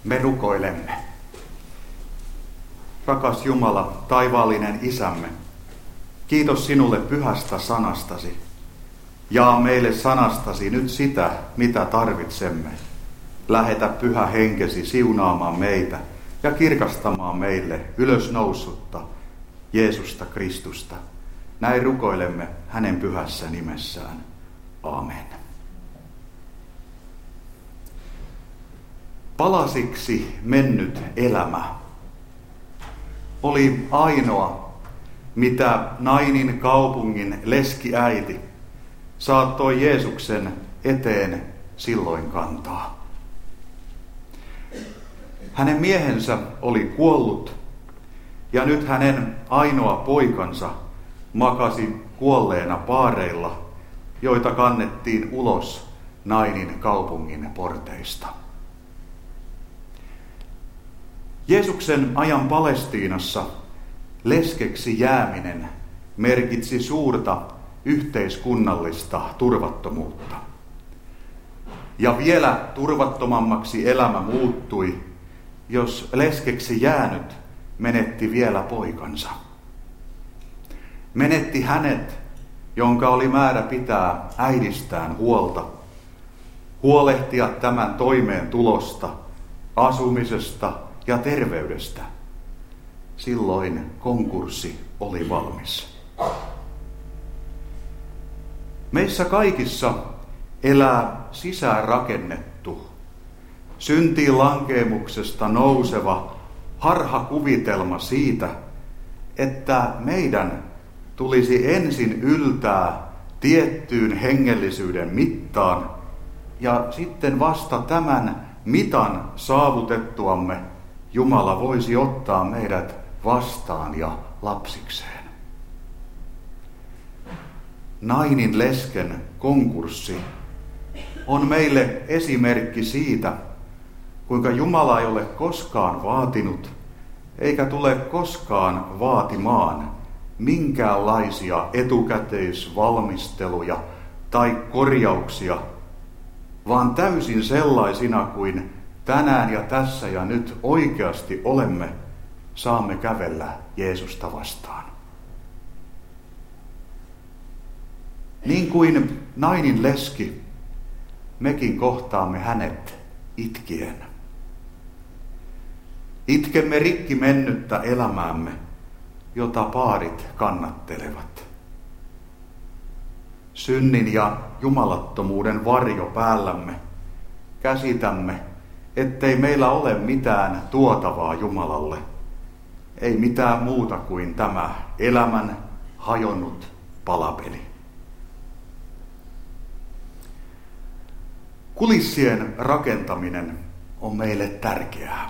Me rukoilemme. Rakas Jumala, taivaallinen Isämme, kiitos sinulle pyhästä sanastasi. Jaa meille sanastasi nyt sitä, mitä tarvitsemme. Lähetä pyhä henkesi siunaamaan meitä ja kirkastamaan meille ylösnoussutta Jeesusta Kristusta. Näin rukoilemme hänen pyhässä nimessään. Aamen. Palasiksi mennyt elämä oli ainoa, mitä Nainin kaupungin leskiäiti saattoi Jeesuksen eteen silloin kantaa. Hänen miehensä oli kuollut ja nyt hänen ainoa poikansa makasi kuolleena paareilla, joita kannettiin ulos Nainin kaupungin porteista. Jeesuksen ajan Palestiinassa leskeksi jääminen merkitsi suurta yhteiskunnallista turvattomuutta. Ja vielä turvattomammaksi elämä muuttui, jos leskeksi jäänyt menetti vielä poikansa. Menetti hänet, jonka oli määrä pitää äidistään huolta, huolehtia tämän toimeentulosta, asumisesta ja terveydestä. Silloin konkurssi oli valmis. Meissä kaikissa elää sisäänrakennettu, syntiin lankeemuksesta nouseva harhakuvitelma siitä, että meidän tulisi ensin yltää tiettyyn hengellisyyden mittaan ja sitten vasta tämän mitan saavutettuamme Jumala voisi ottaa meidät vastaan ja lapsikseen. Nainin lesken konkurssi on meille esimerkki siitä, kuinka Jumala ei ole koskaan vaatinut eikä tule koskaan vaatimaan minkäänlaisia etukäteisvalmisteluja tai korjauksia, vaan täysin sellaisina kuin tänään ja tässä ja nyt oikeasti olemme, saamme kävellä Jeesusta vastaan. Niin kuin Nainin leski, mekin kohtaamme hänet itkien. Itkemme rikki mennyttä elämäämme, jota paarit kannattelevat. Synnin ja jumalattomuuden varjo päällämme käsitämme, ettei meillä ole mitään tuotavaa Jumalalle, ei mitään muuta kuin tämä elämän hajonnut palapeli. Kulissien rakentaminen on meille tärkeää.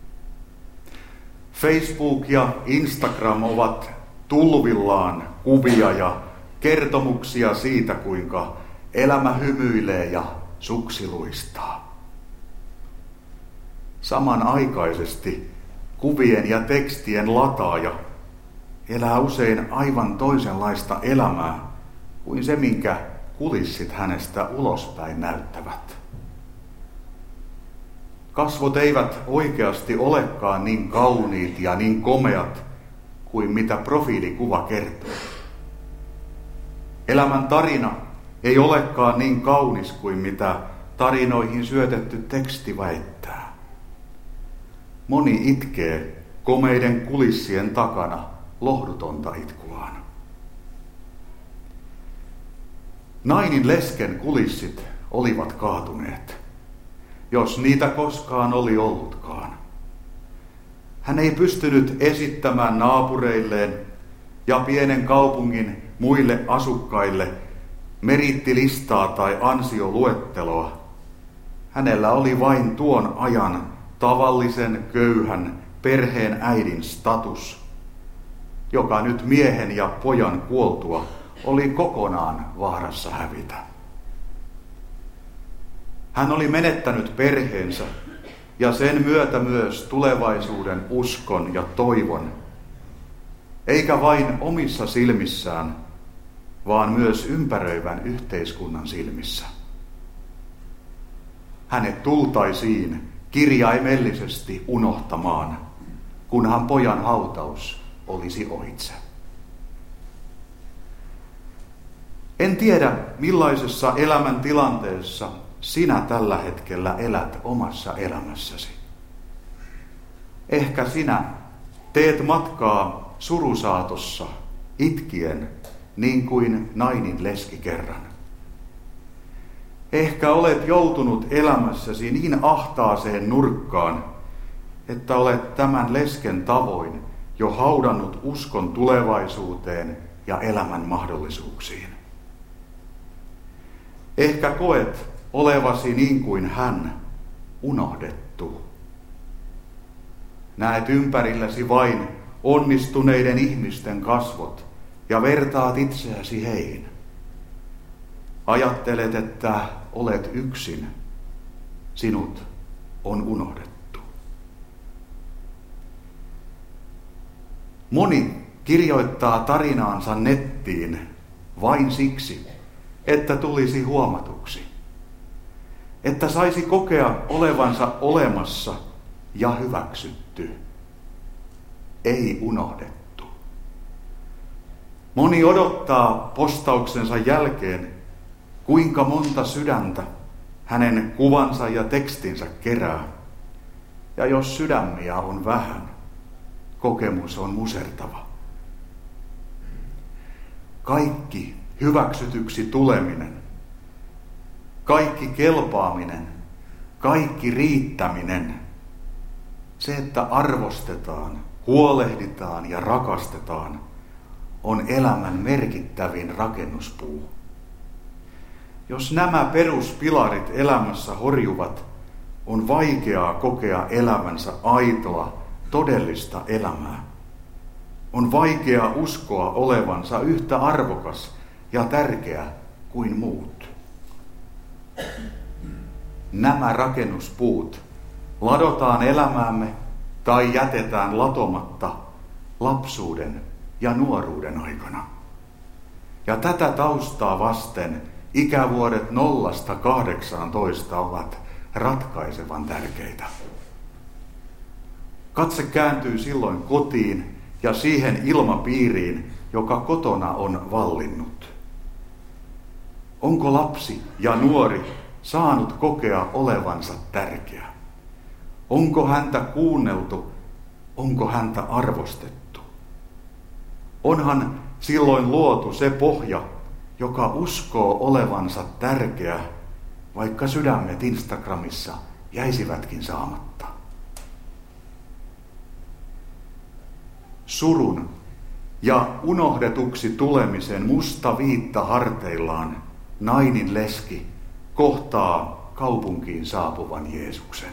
Facebook ja Instagram ovat tulvillaan kuvia ja kertomuksia siitä, kuinka elämä hymyilee ja suksiluistaa. Samanaikaisesti kuvien ja tekstien lataaja elää usein aivan toisenlaista elämää kuin se, minkä kulissit hänestä ulospäin näyttävät. Kasvot eivät oikeasti olekaan niin kauniit ja niin komeat kuin mitä profiilikuva kertoo. Elämän tarina ei olekaan niin kaunis kuin mitä tarinoihin syötetty teksti väittää. Moni itkee komeiden kulissien takana lohdutonta itkuaan. Nainin lesken kulissit olivat kaatuneet, jos niitä koskaan oli ollutkaan. Hän ei pystynyt esittämään naapureilleen ja pienen kaupungin muille asukkaille merittilistaa tai ansioluetteloa. Hänellä oli vain tuon ajan tavallisen köyhän perheen äidin status, joka nyt miehen ja pojan kuoltua oli kokonaan vaarassa hävitä. Hän oli menettänyt perheensä ja sen myötä myös tulevaisuuden uskon ja toivon, eikä vain omissa silmissään, vaan myös ympäröivän yhteiskunnan silmissä. Hänet tultaisiin kirjaimellisesti unohtamaan, kunhan pojan hautaus olisi ohitse. En tiedä, millaisessa elämäntilanteessa sinä tällä hetkellä elät omassa elämässäsi. Ehkä sinä teet matkaa surusaatossa itkien niin kuin Nainin leski kerran. Ehkä olet joutunut elämässäsi niin ahtaaseen nurkkaan, että olet tämän lesken tavoin jo haudannut uskon tulevaisuuteen ja elämän mahdollisuuksiin. Ehkä koet olevasi niin kuin hän, unohdettu. Näet ympärilläsi vain onnistuneiden ihmisten kasvot ja vertaat itseäsi heihin. Ajattelet, että olet yksin. Sinut on unohdettu. Moni kirjoittaa tarinaansa nettiin vain siksi, että tulisi huomatuksi. Että saisi kokea olevansa olemassa ja hyväksytty. Ei unohdettu. Moni odottaa postauksensa jälkeen, kuinka monta sydäntä hänen kuvansa ja tekstinsä kerää. Ja jos sydämiä on vähän, kokemus on musertava. Kaikki hyväksytyksi tuleminen, kaikki kelpaaminen, kaikki riittäminen, se, että arvostetaan, huolehditaan ja rakastetaan, on elämän merkittävin rakennuspuu. Jos nämä peruspilarit elämässä horjuvat, on vaikeaa kokea elämänsä aitoa, todellista elämää. On vaikeaa uskoa olevansa yhtä arvokas ja tärkeä kuin muut. Nämä rakennuspuut ladotaan elämäämme tai jätetään latomatta lapsuuden ja nuoruuden aikana. Ja tätä taustaa vasten ikävuodet 0–18 ovat ratkaisevan tärkeitä. Katse kääntyy silloin kotiin ja siihen ilmapiiriin, joka kotona on vallinnut. Onko lapsi ja nuori saanut kokea olevansa tärkeä? Onko häntä kuunneltu? Onko häntä arvostettu? Onhan silloin luotu se pohja, joka uskoo olevansa tärkeä, vaikka sydämet Instagramissa jäisivätkin saamatta. Surun ja unohdetuksi tulemisen musta viitta harteillaan Nainin leski kohtaa kaupunkiin saapuvan Jeesuksen.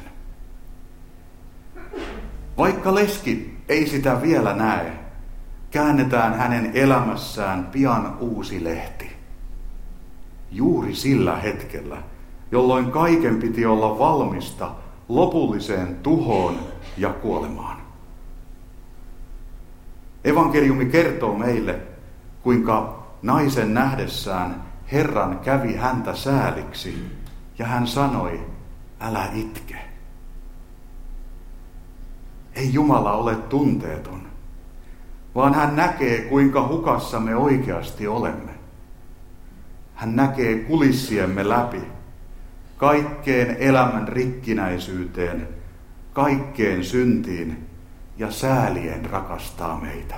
Vaikka leski ei sitä vielä näe, käännetään hänen elämässään pian uusi lehti. Juuri sillä hetkellä, jolloin kaiken piti olla valmista lopulliseen tuhoon ja kuolemaan. Evankeliumi kertoo meille, kuinka naisen nähdessään Herran kävi häntä sääliksi ja hän sanoi, älä itke. Ei Jumala ole tunteeton, vaan hän näkee, kuinka hukassa me oikeasti olemme. Hän näkee kulissiemme läpi, kaikkeen elämän rikkinäisyyteen, kaikkeen syntiin ja säälien rakastaa meitä.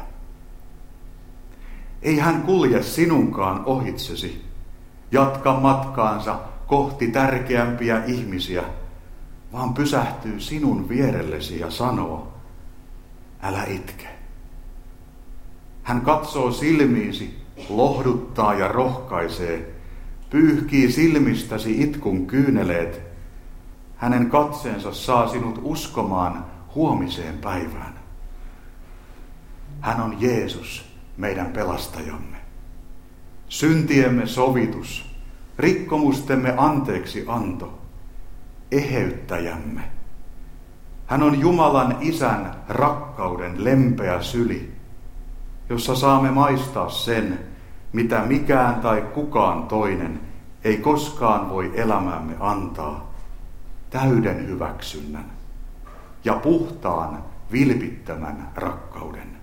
Ei hän kulje sinunkaan ohitsesi, jatka matkaansa kohti tärkeämpiä ihmisiä, vaan pysähtyy sinun vierellesi ja sanoo, älä itke. Hän katsoo silmiisi, lohduttaa ja rohkaisee, pyyhkii silmistäsi itkun kyyneleet. Hänen katseensa saa sinut uskomaan huomiseen päivään. Hän on Jeesus, meidän pelastajamme. Syntiemme sovitus, rikkomustemme anteeksi anto, eheyttäjämme. Hän on Jumalan Isän rakkauden lempeä syli, jossa saamme maistaa sen, mitä mikään tai kukaan toinen ei koskaan voi elämäämme antaa. täyden hyväksynnän ja puhtaan, vilpittömän rakkauden.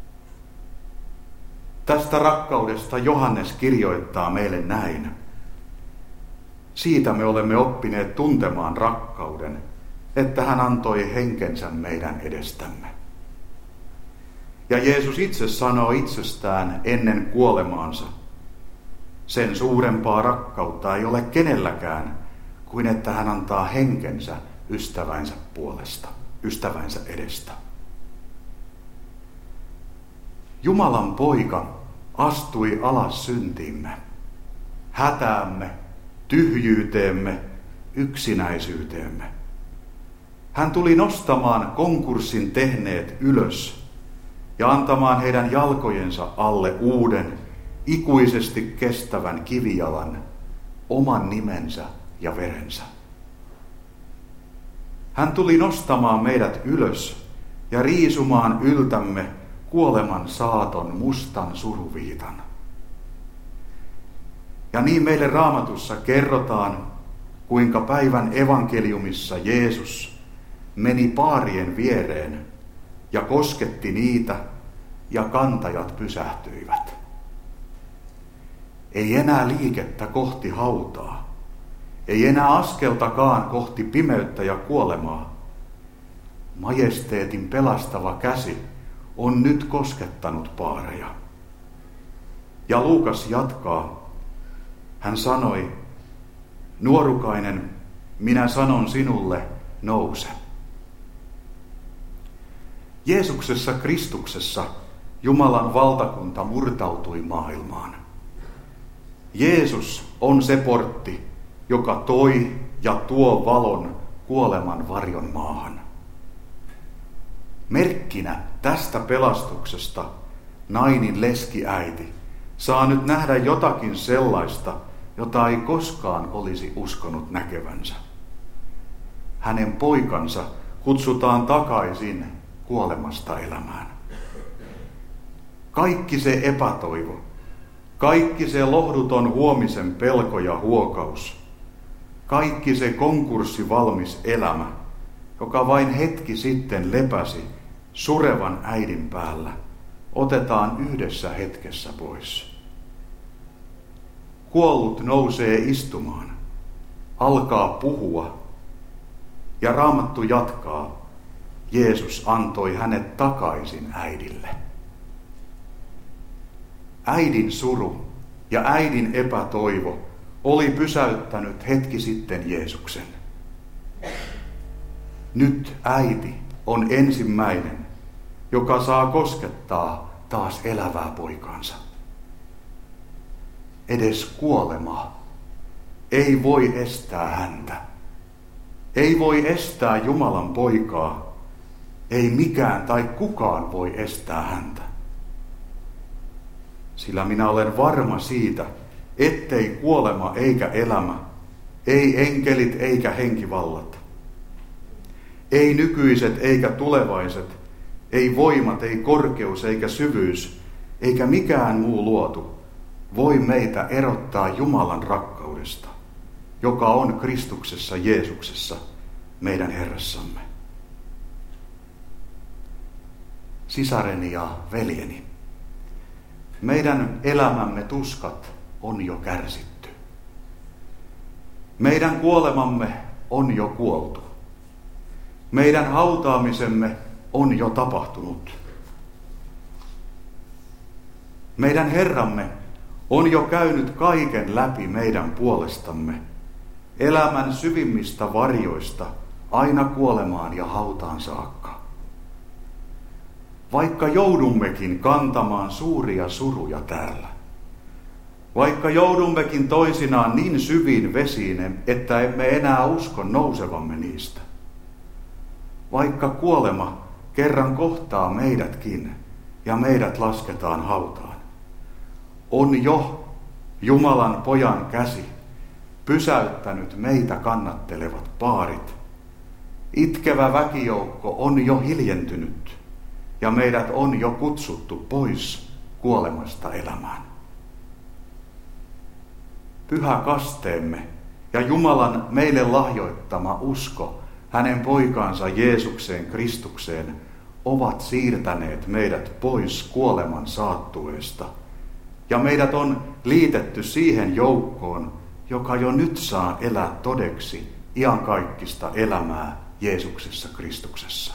Tästä rakkaudesta Johannes kirjoittaa meille näin. Siitä me olemme oppineet tuntemaan rakkauden, että hän antoi henkensä meidän edestämme. Ja Jeesus itse sanoo itsestään ennen kuolemaansa, sen suurempaa rakkautta ei ole kenelläkään, kuin että hän antaa henkensä ystävänsä puolesta, ystävänsä edestä. Jumalan poika astui alas syntiimme, hätäämme, tyhjyyteemme, yksinäisyyteemme. Hän tuli nostamaan konkurssin tehneet ylös ja antamaan heidän jalkojensa alle uuden, ikuisesti kestävän kivijalan, oman nimensä ja verensä. Hän tuli nostamaan meidät ylös ja riisumaan yltämme kuoleman saaton mustan suruviitan. Ja niin meille Raamatussa kerrotaan, kuinka päivän evankeliumissa Jeesus meni paarien viereen ja kosketti niitä, ja kantajat pysähtyivät. Ei enää liikettä kohti hautaa, ei enää askeltakaan kohti pimeyttä ja kuolemaa. Majesteetin pelastava käsi on nyt koskettanut paareja. Ja Luukas jatkaa. Hän sanoi, nuorukainen, minä sanon sinulle, nouse. Jeesuksessa Kristuksessa Jumalan valtakunta murtautui maailmaan. Jeesus on se portti, joka toi ja tuo valon kuoleman varjon maahan. Merkkinä tästä pelastuksesta Nainin leskiäiti saa nyt nähdä jotakin sellaista, jota ei koskaan olisi uskonut näkevänsä. Hänen poikansa kutsutaan takaisin kuolemasta elämään. Kaikki se epätoivo, kaikki se lohduton huomisen pelko ja huokaus, kaikki se konkurssivalmis elämä, joka vain hetki sitten lepäsi surevan äidin päällä, otetaan yhdessä hetkessä pois. Kuollut nousee istumaan, alkaa puhua, ja Raamattu jatkaa, Jeesus antoi hänet takaisin äidille. Äidin suru ja äidin epätoivo oli pysäyttänyt hetki sitten Jeesuksen. Nyt äiti on ensimmäinen, joka saa koskettaa taas elävää poikaansa. Edes kuolema ei voi estää häntä. Ei voi estää Jumalan poikaa. Ei mikään tai kukaan voi estää häntä. Sillä minä olen varma siitä, ettei kuolema eikä elämä, ei enkelit eikä henkivallat, ei nykyiset eikä tulevaiset, ei voimat, ei korkeus eikä syvyys, eikä mikään muu luotu voi meitä erottaa Jumalan rakkaudesta, joka on Kristuksessa Jeesuksessa, meidän Herrassamme. Sisareni ja veljeni, meidän elämämme tuskat on jo kärsitty. Meidän kuolemamme on jo kuoltu. Meidän hautaamisemme on jo tapahtunut. Meidän Herramme on jo käynyt kaiken läpi meidän puolestamme, elämän syvimmistä varjoista aina kuolemaan ja hautaan saakka. Vaikka joudummekin kantamaan suuria suruja täällä, vaikka joudummekin toisinaan niin syviin vesiin, että emme enää usko nousevamme niistä, vaikka kuolema kerran kohtaa meidätkin ja meidät lasketaan hautaan, on jo Jumalan pojan käsi pysäyttänyt meitä kannattelevat paarit. Itkevä väkijoukko on jo hiljentynyt ja meidät on jo kutsuttu pois kuolemasta elämään. Pyhä kasteemme Ja Jumalan meille lahjoittama usko hänen poikaansa Jeesukseen Kristukseen ovat siirtäneet meidät pois kuoleman saattueesta. Ja meidät on liitetty siihen joukkoon, joka jo nyt saa elää todeksi iankaikkista elämää Jeesuksessa Kristuksessa.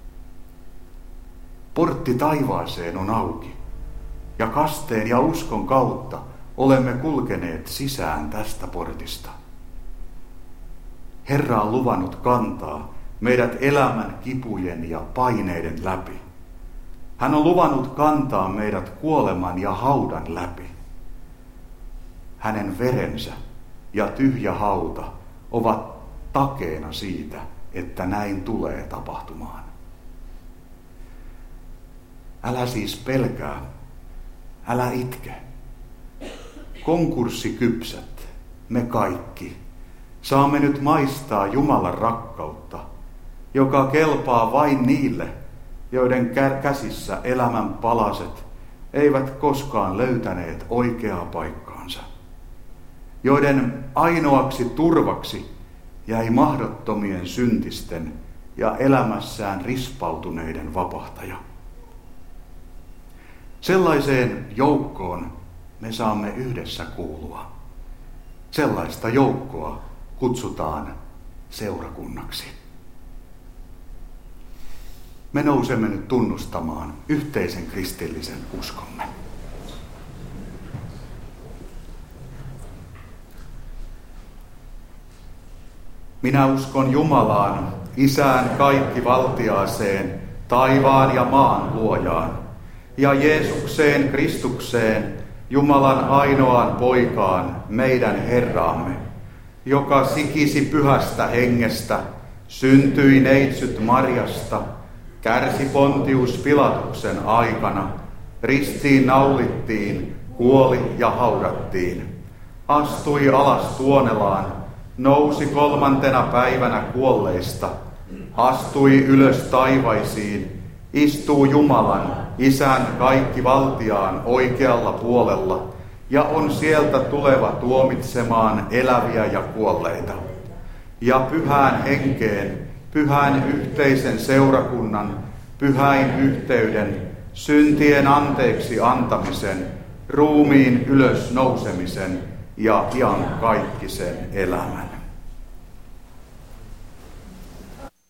Portti taivaaseen on auki, ja kasteen ja uskon kautta olemme kulkeneet sisään tästä portista. Herra on luvannut kantaa meidät elämän kipujen ja paineiden läpi. Hän on luvannut kantaa meidät kuoleman ja haudan läpi. Hänen verensä ja tyhjä hauta ovat takeena siitä, että näin tulee tapahtumaan. Älä siis pelkää, älä itke. Konkurssikypsät, me kaikki, saamme nyt maistaa Jumalan rakkautta, joka kelpaa vain niille, joiden käsissä elämän palaset eivät koskaan löytäneet oikeaa paikkaansa, joiden ainoaksi turvaksi jäi mahdottomien syntisten ja elämässään rispautuneiden vapahtaja. Sellaiseen joukkoon me saamme yhdessä kuulua. Sellaista joukkoa kutsutaan seurakunnaksi. Me nousemme nyt tunnustamaan yhteisen kristillisen uskomme. Minä uskon Jumalaan, Isään kaikkivaltiaaseen, taivaan ja maan luojaan, ja Jeesukseen Kristukseen, Jumalan ainoaan poikaan, meidän Herraamme, joka sikisi pyhästä hengestä, syntyi neitsyt Marjasta, kärsi Pontius Pilatuksen aikana, ristiin naulittiin, kuoli ja haudattiin, astui alas Tuonelaan, nousi 3. päivänä kuolleista, astui ylös taivaisiin, istuu Jumalan, Isän kaikkivaltiaan oikealla puolella ja on sieltä tuleva tuomitsemaan eläviä ja kuolleita. Ja pyhään henkeen, pyhän yhteisen seurakunnan, pyhäin yhteyden, syntien anteeksi antamisen, ruumiin ylös nousemisen ja iankaikkisen elämän.